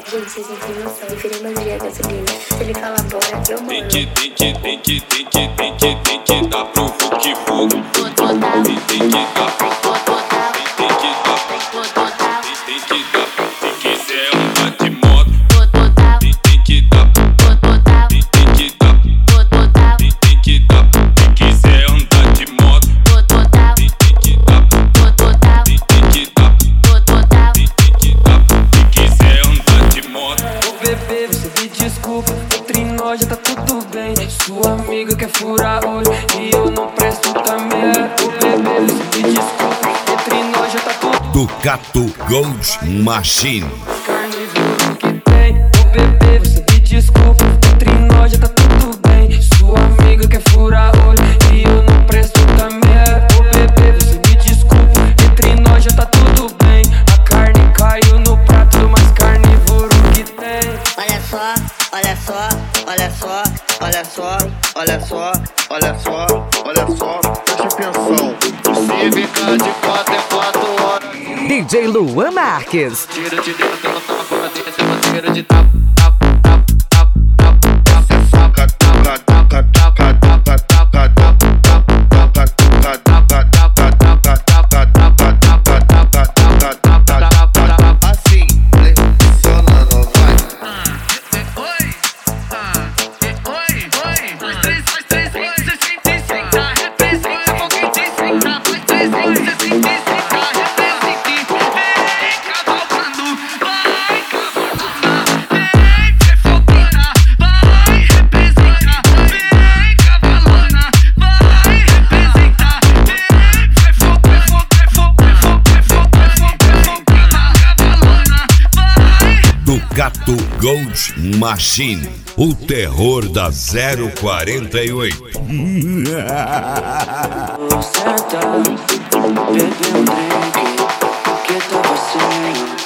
Gente, vocês não têm noção. Preferi bateria a gasolina. Se ele falar bora, eu moro. Tem que dar pro Hulk fogo. Tem que dar. Tem que quiser andar de moto. Tem que dar. Tem que dar. Tem que dar. Se quiser andar de moto. Tem que dar. Tem que dar. Se quiser andar de moto. Ô bebê, você me desculpa, entre nós já tá tudo bem. Sua amiga quer furar olho e eu não presto também. Ô bebê, você me desculpa, entre nós já tá tudo bem. Ducato Gold Machine. Carnívoro que tem. Ô bebê, você me desculpa, entre nós já tá tudo bem. Sua amiga quer furar olho e eu não presto também. Ô bebê, você me desculpa, entre nós já tá tudo bem. A carne caiu no prato do mais carnívoro que tem. Olha só, olha só, olha só, olha só, olha só, olha só, olha só. Preste atenção. Se ficar de 4 é 4 horas. DJ Luan Marques. Tira de dentro, ela tava fora, descendo, tira de tapa. Ducato Gold Machine, o terror da 048. Senta, bebe um drink, que tava sem.